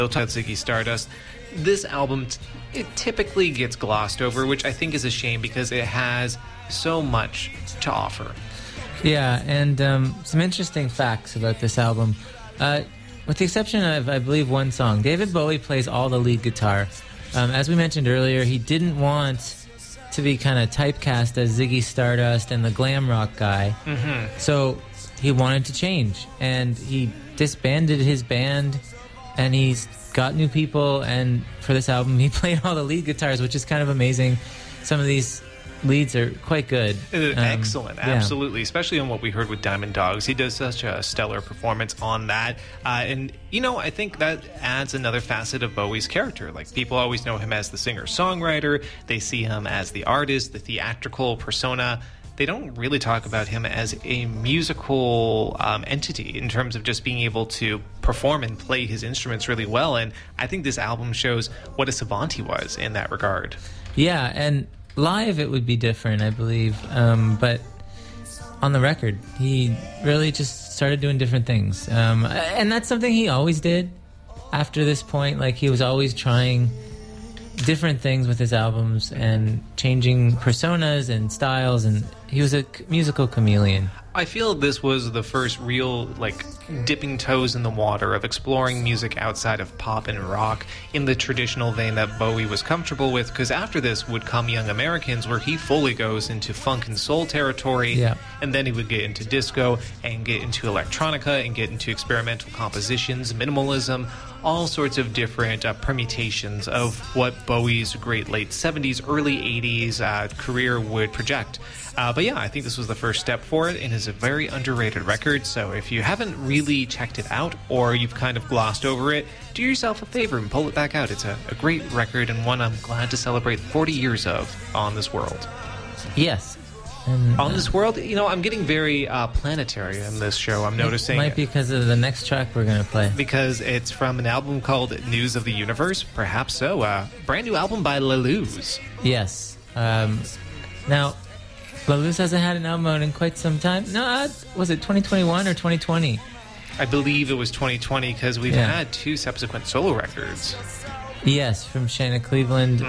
talk about Ziggy Stardust. This album, it typically gets glossed over, which I think is a shame because it has so much to offer. Yeah, and some interesting facts about this album. With the exception of, I believe, one song, David Bowie plays all the lead guitar. As we mentioned earlier, he didn't want to be kind of typecast as Ziggy Stardust and the glam rock guy. Mm-hmm. So he wanted to change, and he disbanded his band, and he's got new people, and for this album he played all the lead guitars, which is kind of amazing. Some of these leads are quite good. Excellent, absolutely. Yeah. Especially on what we heard with Diamond Dogs. He does such a stellar performance on that. And, I think that adds another facet of Bowie's character. Like, people always know him as the singer-songwriter. They see him as the artist, the theatrical persona. They don't really talk about him as a musical entity in terms of just being able to perform and play his instruments really well. And I think this album shows what a savant he was in that regard. Yeah, and live it would be different, I believe, but on the record he really just started doing different things, and that's something he always did after this point. Like, he was always trying different things with his albums and changing personas and styles, and he was a musical chameleon. I feel this was the first real, dipping toes in the water of exploring music outside of pop and rock in the traditional vein that Bowie was comfortable with, because after this would come Young Americans, where he fully goes into funk and soul territory, yeah. And then he would get into disco and get into electronica and get into experimental compositions, minimalism, all sorts of different permutations of what Bowie's great late 70s, early 80s career would project. But yeah, I think this was the first step for it, and is a very underrated record. So if you haven't really checked it out, or you've kind of glossed over it, do yourself a favor and pull it back out. It's a great record, and one I'm glad to celebrate 40 years of On This World. Yes. And, On This World, I'm getting very planetary in this show. I'm noticing. It might be because of the next track we're going to play. Because it's from an album called News of the Universe. Perhaps so. Brand new album by La Luz. Yes. Now, La Luz hasn't had an album out in quite some time. No, was it 2021 or 2020? I believe it was 2020, because we've had two subsequent solo records. Yes, from Shanna Cleveland.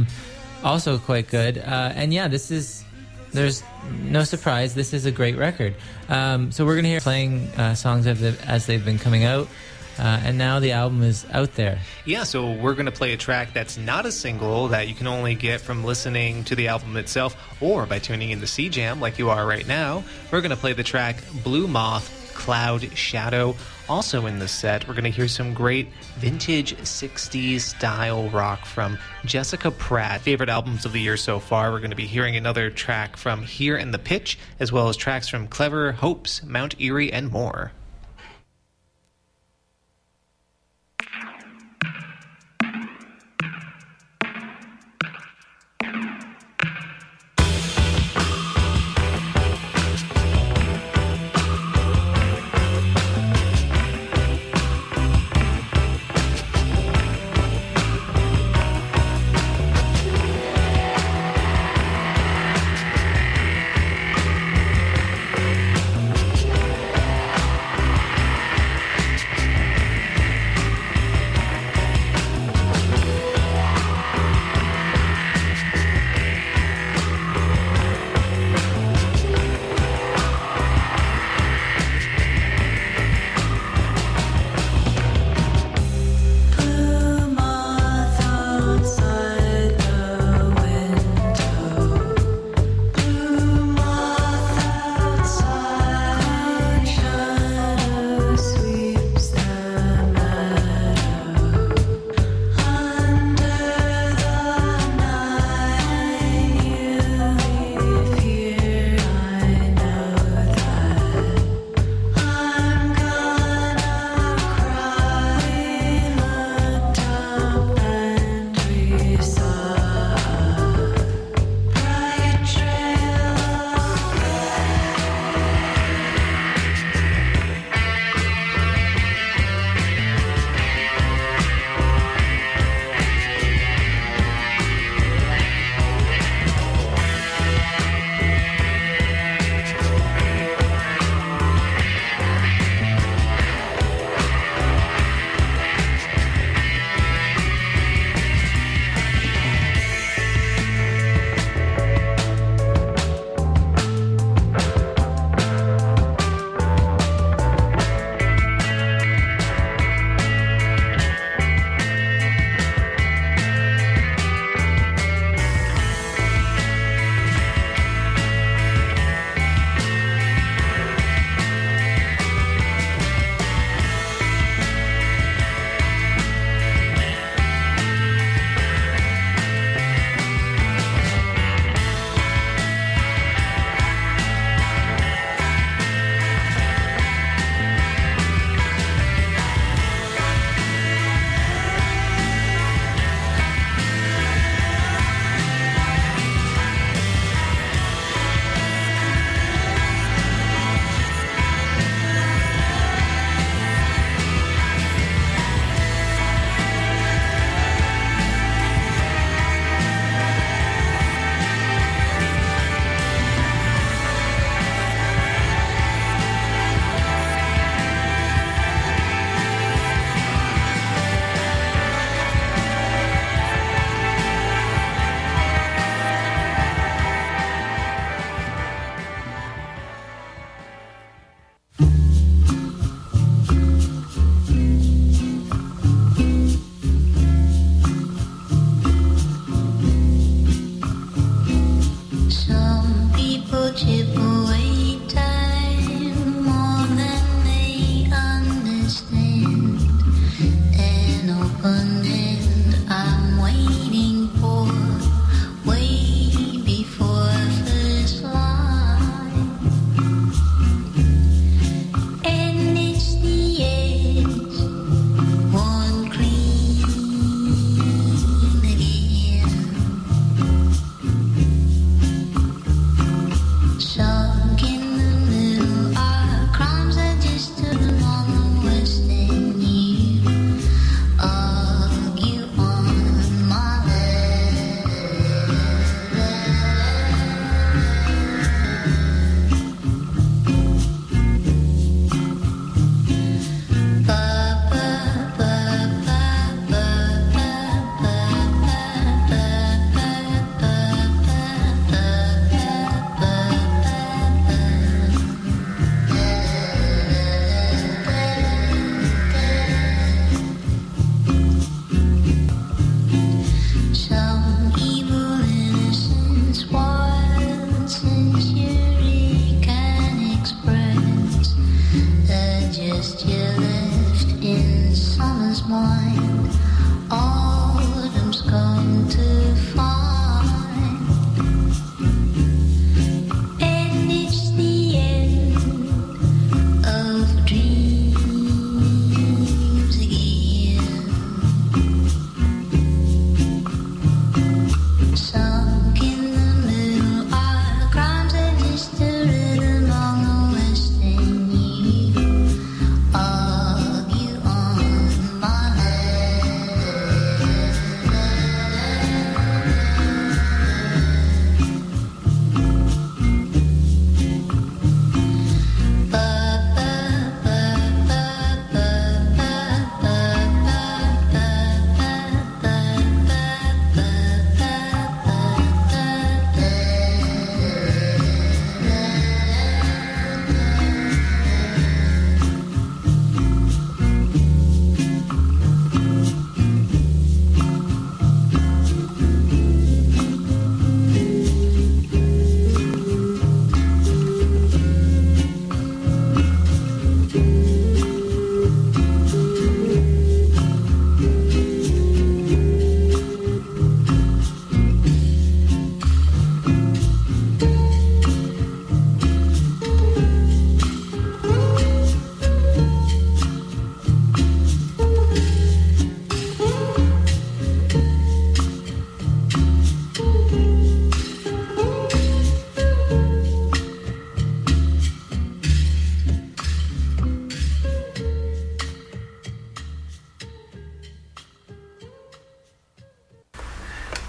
Also quite good. And yeah, there's no surprise, this is a great record. So we're going to hear playing songs as they've been coming out. And now the album is out there. Yeah, so we're going to play a track that's not a single that you can only get from listening to the album itself or by tuning into CJAM like you are right now. We're going to play the track Blue Moth, Cloud Shadow. Also in this set, we're going to hear some great vintage 60s style rock from Jessica Pratt. Favorite albums of the year so far. We're going to be hearing another track from Here and the Pitch, as well as tracks from Clever Hopes, Mount Erie, and more.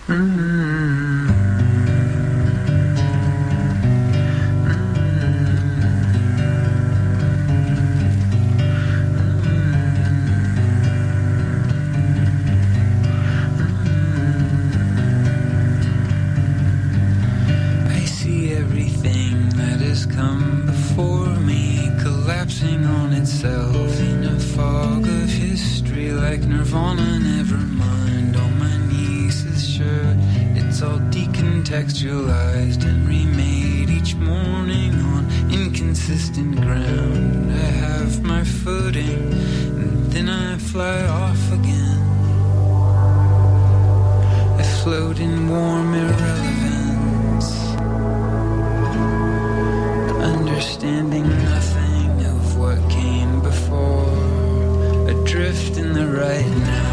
Textualized and remade each morning on inconsistent ground. I have my footing and then I fly off again. I float in warm irrelevance, understanding nothing of what came before, adrift in the right now.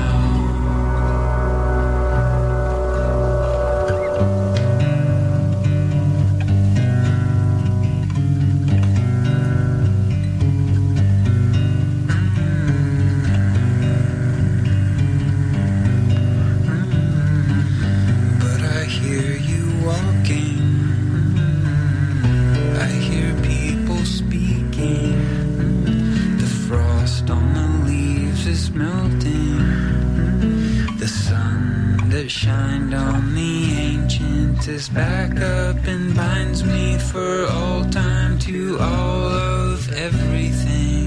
Is back up and binds me for all time to all of everything.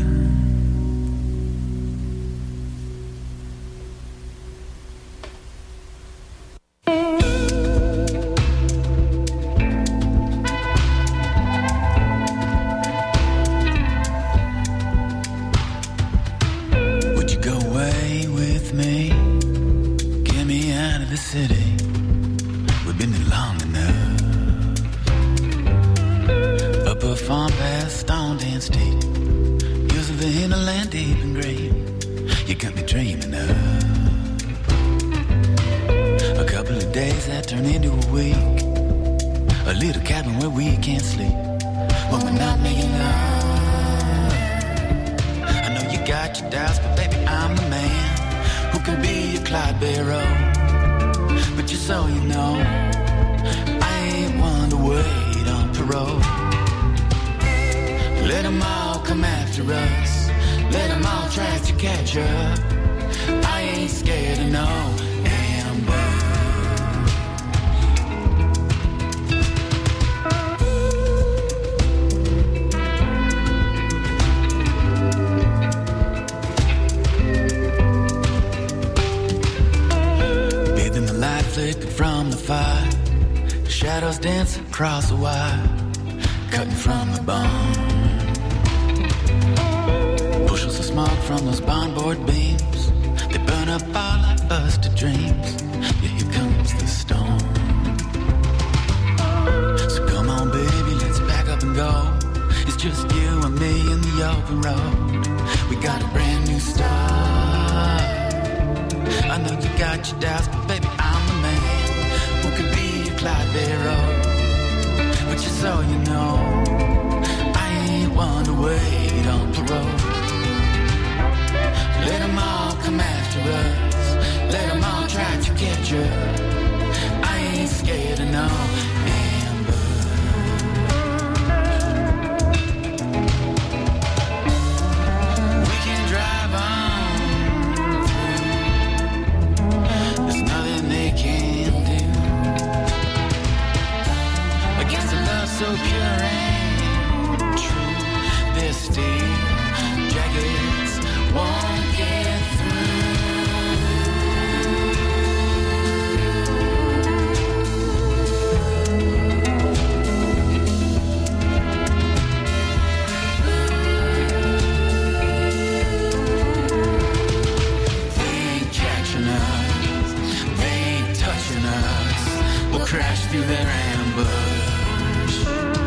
Would you go away with me? Get me out of the city. We've been here long enough. Up a farm past Stone State, using the hinterland deep and green. You got me dreaming of a couple of days that turn into a week. A little cabin where we can't sleep when we're not making love. I know you got your doubts, but baby, I'm the man who can be your Clyde Barrow. But just so you know, I ain't one to wait on parole. Let them all come after us. Let them all try to catch up. I ain't scared of no ambush. Bathing the light flickered from the fire. Shadows dance across the wire, cutting from the bone. Bushels of smoke from those barnboard beams, they burn up all our busted dreams. Yeah, here comes the storm. So come on, baby, let's back up and go. It's just you and me in the open road. We got a brand new start. I know you got your doubts, but baby, I'm the man who could be your Clyde Barrow. But just so you know, I ain't one to wait on parole. Let them all come after us. Let them all try to catch up. I ain't scared of no ambush. We can drive on through. There's nothing they can do. Against a love so pure and true, their steel jackets won't get through. They ain't catching us, they ain't touching us. We'll crash through their ambush.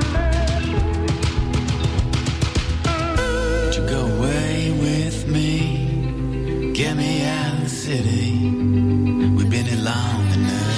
Would you go away with me? Get me out of the city. We've been here long enough.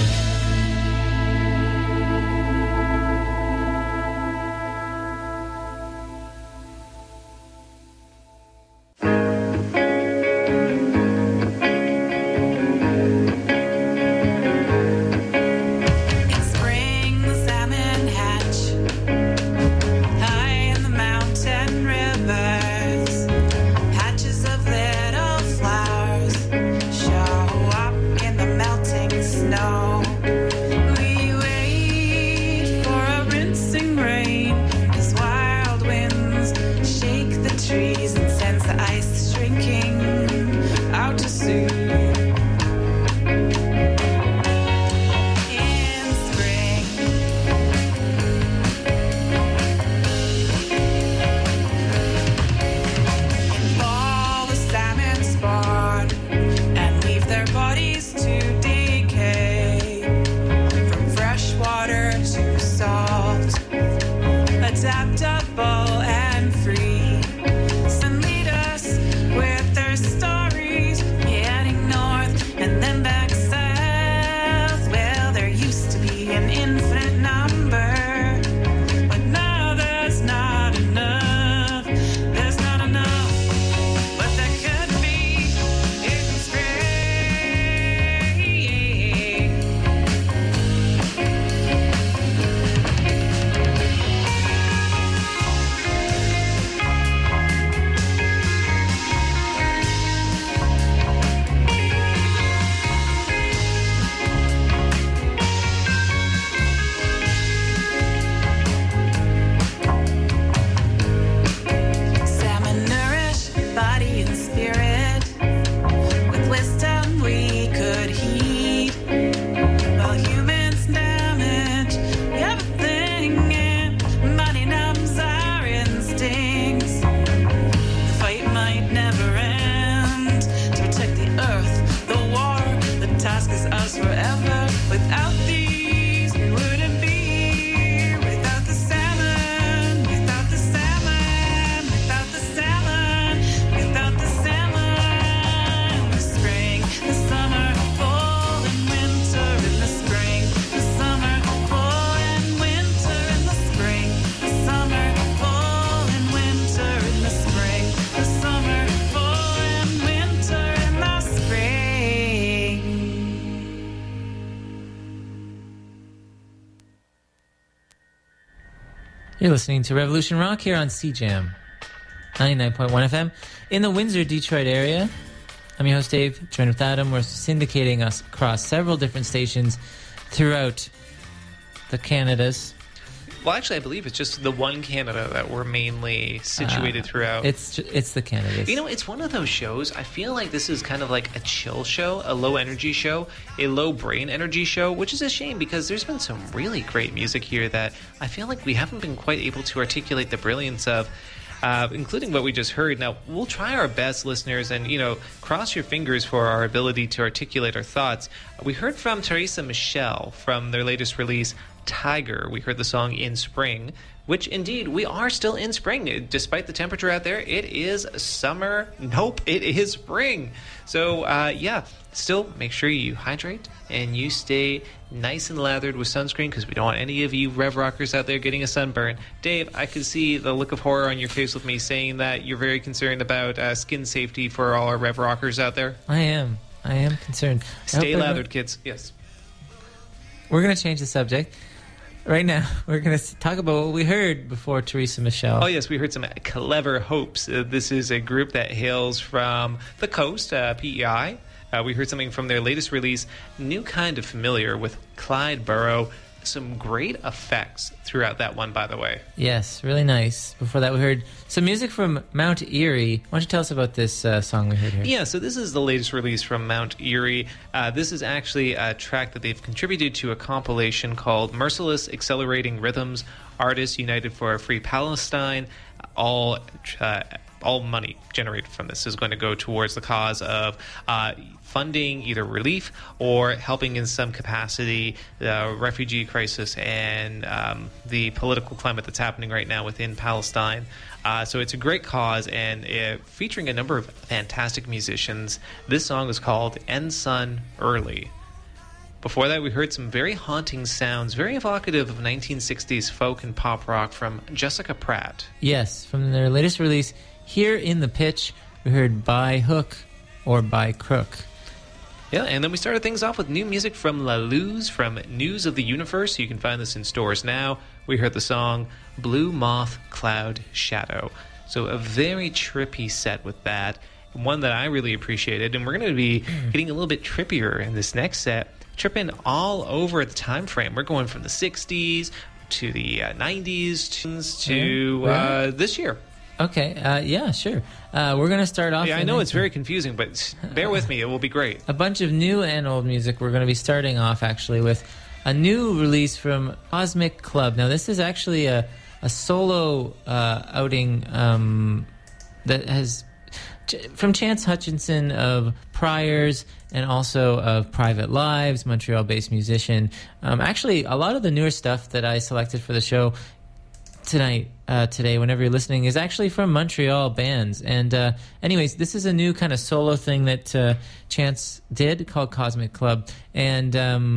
us forever. Without these, we wouldn't be here. Without the salmon, without the salmon, without the salmon, without the salmon. The spring, the summer, fall and winter. In the spring, the summer, fall and winter. In the spring, the summer, fall and winter. In the spring, the summer, fall and winter. In the spring. You're listening to Revolution Rock here on CJAM 99.1 FM in the Windsor, Detroit area. I'm your host, Dave, joined with Adam. We're syndicating us across several different stations throughout the Canadas. Well, actually, I believe it's just the one Canada that we're mainly situated throughout. It's the Canadas. You know, it's one of those shows. I feel like this is kind of like a chill show, a low energy show, a low brain energy show, which is a shame because there's been some really great music here that I feel like we haven't been quite able to articulate the brilliance of. Including what we just heard. Now, we'll try our best, listeners, and, cross your fingers for our ability to articulate our thoughts. We heard from Teresa Michelle from their latest release, Tiger. We heard the song In Spring, which indeed we are still in spring. Despite the temperature out there, it is summer. Nope, it is spring. So, still make sure you hydrate and you stay nice and lathered with sunscreen because we don't want any of you Rev Rockers out there getting a sunburn. Dave, I could see the look of horror on your face with me saying that you're very concerned about skin safety for all our Rev Rockers out there. I am concerned. Stay lathered, kids. Yes. We're going to change the subject. Right now, we're going to talk about what we heard before Teresa Michelle. Oh, yes, we heard some Clever Hopes. This is a group that hails from the coast, PEI. We heard something from their latest release, New Kind of Familiar, with Clyde Burrow. Some great effects throughout that one, by the way. Yes, really nice. Before that, we heard some music from Mount Erie. Why don't you tell us about this song we heard here? Yeah, so this is the latest release from Mount Erie. This is actually a track that they've contributed to a compilation called Merciless Accelerating Rhythms, Artists United for a Free Palestine. All money generated from this is going to go towards the cause of funding either relief or helping in some capacity the refugee crisis and the political climate that's happening right now within Palestine. So it's a great cause, and featuring a number of fantastic musicians. This song is called End Sun Early. Before that, we heard some very haunting sounds, very evocative of 1960s folk and pop rock from Jessica Pratt. Yes, from their latest release, Here in the Pitch, we heard By Hook or By Crook. Yeah, and then we started things off with new music from La Luz from News of the Universe. You can find this in stores now. We heard the song Blue Moth Cloud Shadow. So a very trippy set with that, one that I really appreciated. And we're going to be getting a little bit trippier in this next set, tripping all over the time frame. We're going from the 60s to the 90s to this year. Okay, yeah, sure. We're going to start off... Yeah, I know it's very confusing, but bear with me. It will be great. A bunch of new and old music. We're going to be starting off, actually, with a new release from Cosmic Club. Now, this is actually a solo outing that has... From Chance Hutchinson of Priors and also of Private Lives, Montreal-based musician. Actually, a lot of the newer stuff that I selected for the show today, whenever you're listening, is actually from Montreal bands. And anyways, this is a new kind of solo thing that Chance did called Cosmic Club. And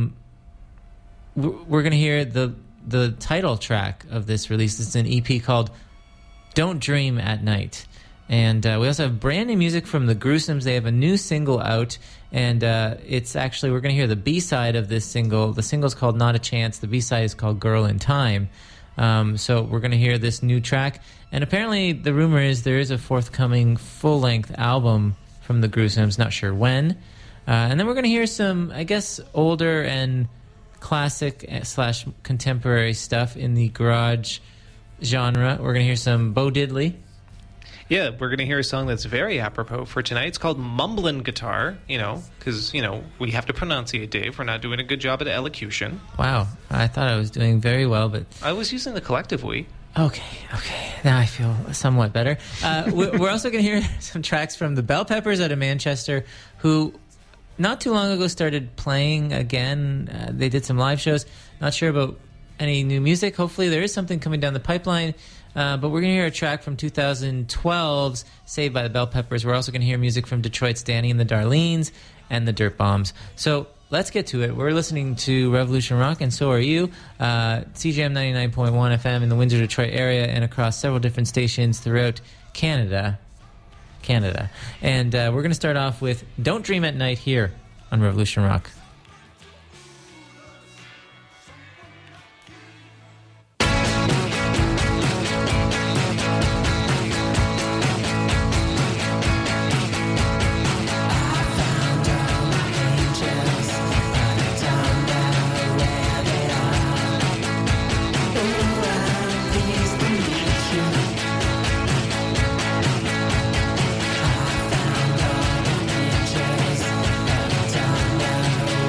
we're going to hear the title track of this release. It's an EP called Don't Dream at Night. And we also have brand new music from the Gruesomes. They have a new single out, and it's actually, we're going to hear the B-side of this single. The single's called Not a Chance. The B-side is called Girl in Time. So we're going to hear this new track. And apparently the rumor is there is a forthcoming full-length album from the Gruesomes, not sure when. And then we're going to hear some, I guess, older and classic / contemporary stuff in the garage genre. We're going to hear some Bo Diddley. Yeah, we're going to hear a song that's very apropos for tonight. It's called Mumblin' Guitar, because, we have to pronunciate, Dave. We're not doing a good job at elocution. Wow, I thought I was doing very well, but... I was using the collective we. Okay. Now I feel somewhat better. We're also going to hear some tracks from the Bell Peppers out of Manchester, who not too long ago started playing again. They did some live shows. Not sure about any new music. Hopefully there is something coming down the pipeline. But we're going to hear a track from 2012's Saved by the Bell Peppers. We're also going to hear music from Detroit's Danny and the Darlenes and the Dirt Bombs. So let's get to it. We're listening to Revolution Rock, and so are you. CJM 99.1 FM in the Windsor, Detroit area and across several different stations throughout Canada. And we're going to start off with Don't Dream at Night here on Revolution Rock. Down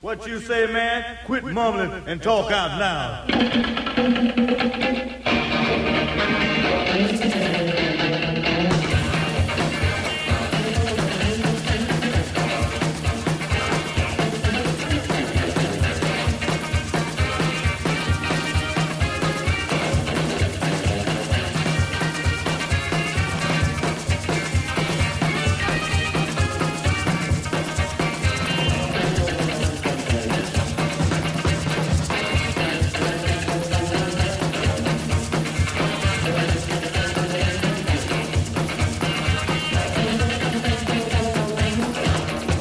What you say, man? Quit mumbling and talk out loud.